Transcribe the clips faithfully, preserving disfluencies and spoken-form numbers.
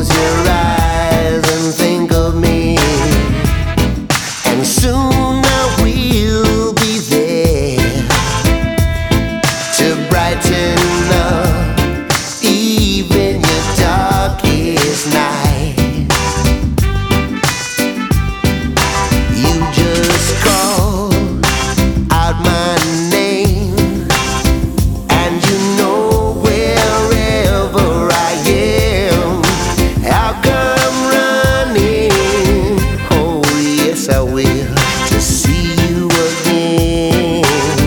close your eyes and think of me, and soon I will be there to brighten up even your darkest night. You just call out my name, and you know wherever I am, I'll come running. Oh yes, I will, to see you again.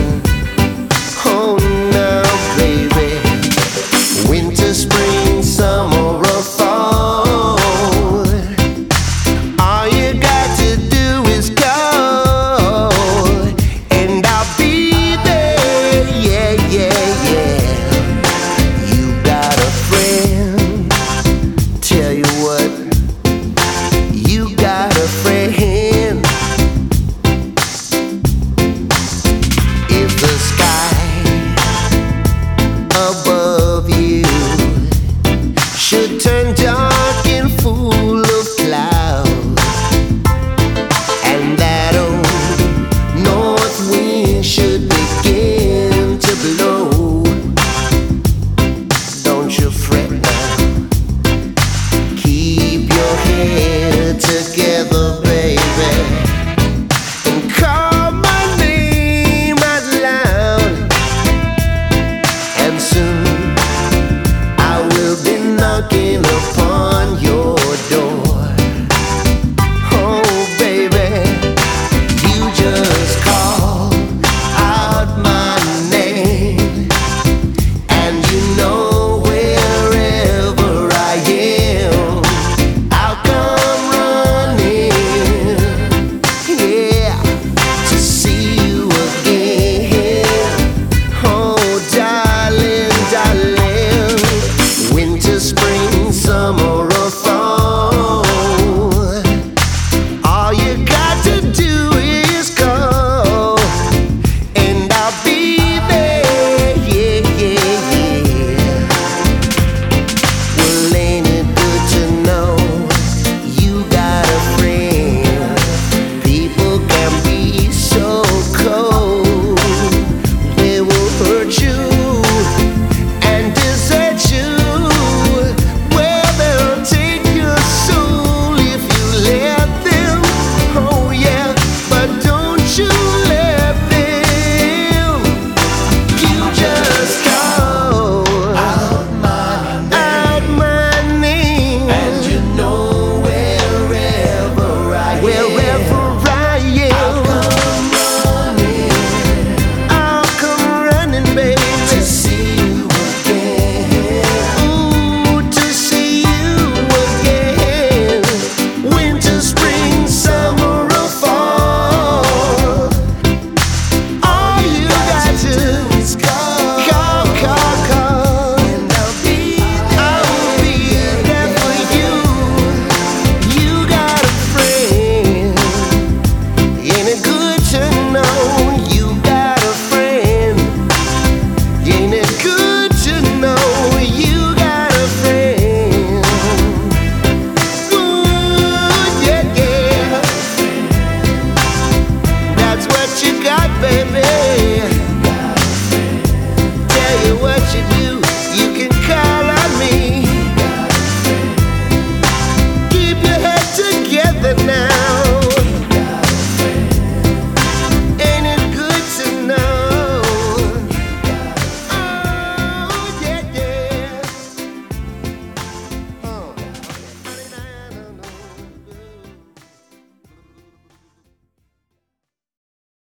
Oh now, baby, winter, spring, summer, or fall, all you got to do is call, and I'll be there. Yeah, yeah, yeah. You got a friend, tell you